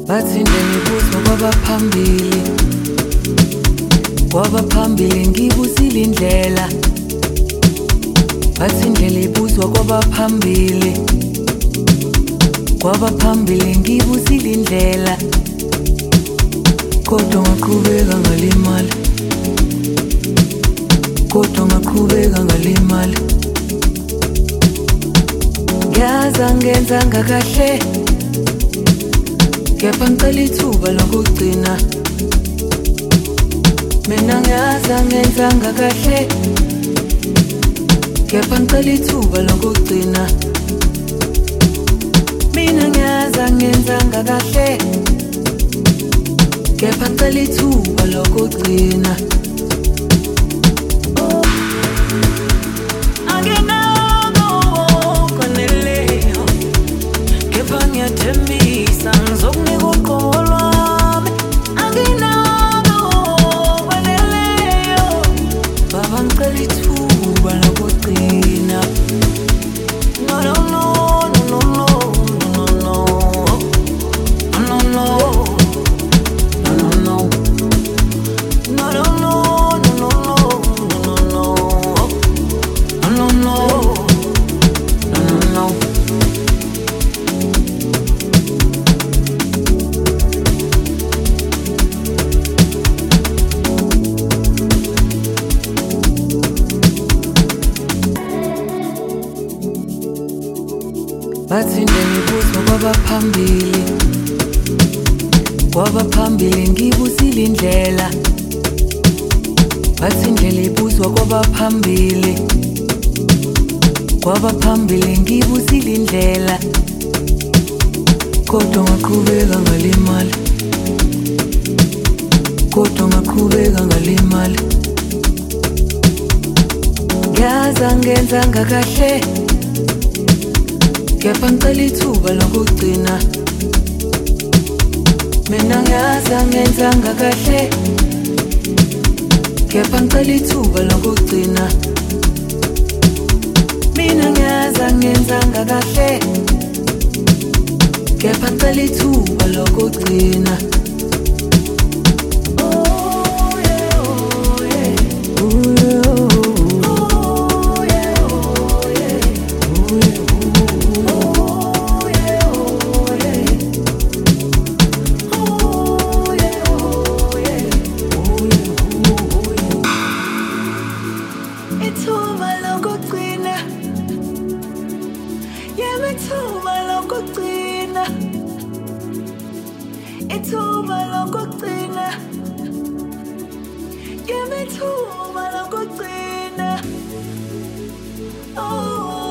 bathi ngiyibuzwa kwabaphambili ngibusile indlela, bathi indlela ibuzwa kwabaphambili ngibusile indlela, kodwa ngaqhubeka ngalimala, ngiyaza ngenzanga kahle, kepha ngicela ithuba lokugcina. Mina ngiyaza ngenzanga kahle, kepha ngicela ithuba lokugcina. Mina ngiyaza ngenzanga kahle, kepha ngicela ithuba lokugcina. Bathi ngiyibuzwa kwabaphambili ngibusile indlela, bathi indlela ibuzwa kwabaphambili ngibusile indlela, kodwa ngaqhubeka ngalimala, ngiyaza ngenzanga kahle, kepha ngicela ithuba lokugcina. Mina ngiyaza ngenzanga kahle, kepha ngicela ithuba lokugcina. Mina ngiyaza ngenzanga kahle, kepha ngicela ithuba lokugcina. Give me two, my local dinner. Oh.